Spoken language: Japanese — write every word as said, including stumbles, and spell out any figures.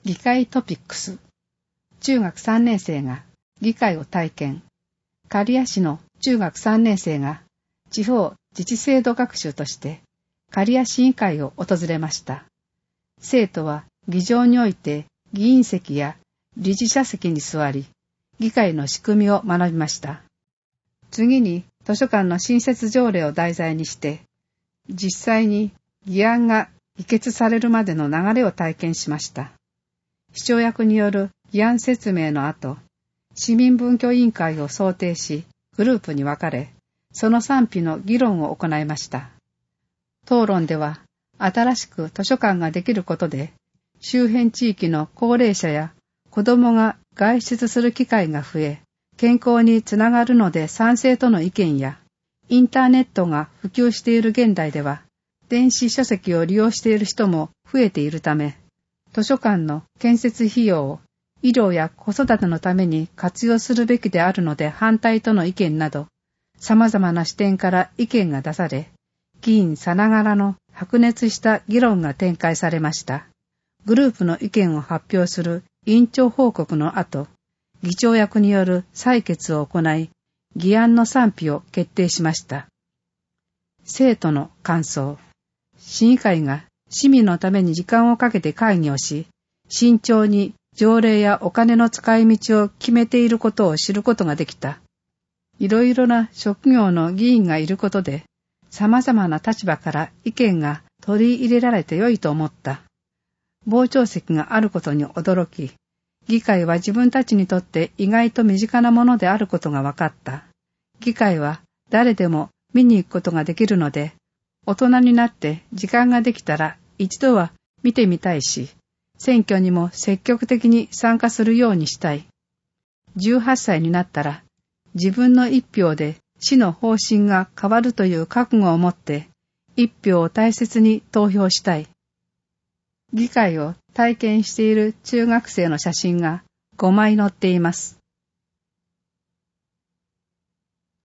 議会トピックス。中学さんねん生が議会を体験。刈谷市の中学さんねん生が地方自治制度学習として刈谷市議会を訪れました。生徒は議場において議員席や理事者席に座り、議会の仕組みを学びました。次に図書館の新設条例を題材にして、実際に議案が議決されるまでの流れを体験しました。市長役による議案説明の後、市民文教委員会を想定し、グループに分かれ、その賛否の議論を行いました。討論では、新しく図書館ができることで、周辺地域の高齢者や子どもが外出する機会が増え、健康につながるので賛成との意見や、インターネットが普及している現代では、電子書籍を利用している人も増えているため、図書館の建設費用を医療や子育てのために活用するべきであるので反対との意見など、様々な視点から意見が出され、議員さながらの白熱した議論が展開されました。グループの意見を発表する委員長報告の後、議長役による採決を行い、議案の賛否を決定しました。生徒の感想。市議会が市民のために時間をかけて会議をし、慎重に条例やお金の使い道を決めていることを知ることができた。いろいろな職業の議員がいることで、様々な立場から意見が取り入れられて良いと思った。傍聴席があることに驚き、議会は自分たちにとって意外と身近なものであることが分かった。議会は誰でも見に行くことができるので、大人になって時間ができたら一度は見てみたいし、選挙にも積極的に参加するようにしたい。じゅうはっさいになったら自分の一票で市の方針が変わるという覚悟を持って一票を大切に投票したい。議会を体験している中学生の写真がごまい載っています。